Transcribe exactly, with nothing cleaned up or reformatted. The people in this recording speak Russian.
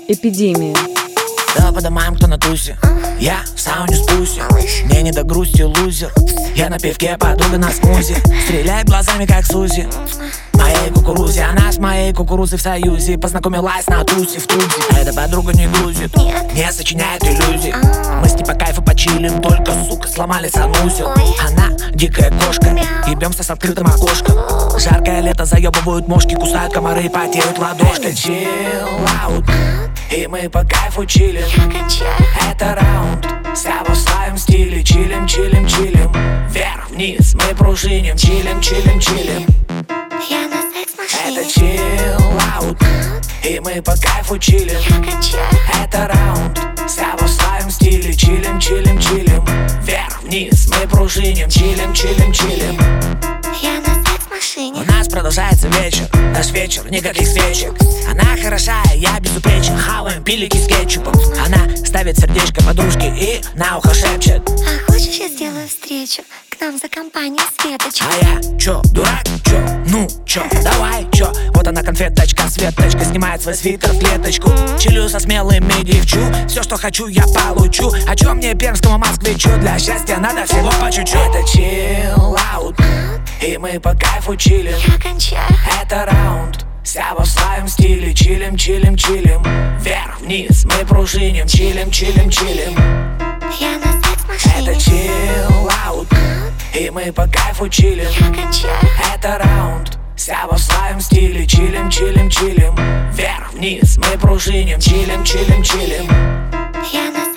Эпидемия. Да, по домам, кто на тусе. Я в сауне с пуси. Мне не до грусти, лузер. Я на пивке, подруга на смузи. Стреляет глазами, как Сузи. Моей кукурузе, она с моей кукурузой в союзе. Познакомилась на тусе в Тудзе. А эта подруга не грузит, не сочиняет иллюзий. Мы с ней по кайфу почилим, только, сука, сломали санузел. Она дикая кошка, ебемся с открытым окошком. Жаркое лето, заебывают мошки, кусают комары и потеют ладошкой. Chill out, и мы по кайфу чилим. Это раунд, вся во своем стиле. Чилим, чилим, чилим. Вверх-вниз мы пружиним. Чилим, чилим, чилим. Я на секс-машине. Это chill out, и мы по кайфу чилим. Это раунд, вся во своем стиле. Чилим, чилим, чилим. Вверх-вниз мы пружиним. Чилим, чилим, чилим. Я на секс-машине. У нас продолжается вечер, наш вечер, никаких свечек. Она хороша, я безупречен. Хаваем пилики с кетчупом. Она ставит сердечко подружке и на ухо шепчет: А хочешь, я сделаю встречу к нам за компанию Светочки? а я чё, дурак, чё, ну чё, давай, чё. Вот она конфеточка, Светочка, снимает свой свитер в клеточку. Чилю со смелыми девчу, все, что хочу, я получу. А чё мне, пермскому москвичу, для счастья надо всего по чуть-чуть. Это chill out, и мы по кайфу чилим. Я кончаю. Это раунд, вся во своем стиле. Чилим, чилим, чилим. Вверх-вниз мы пружиним. Чилим, чилим, чилим. Я на секс-машине. Это chill out, и мы по кайфу чилим. Я кончаю. Это раунд, вся во своем стиле. Чилим, чилим, чилим. Вверх-вниз мы пружиним. Чилим, чилим, чилим. Я на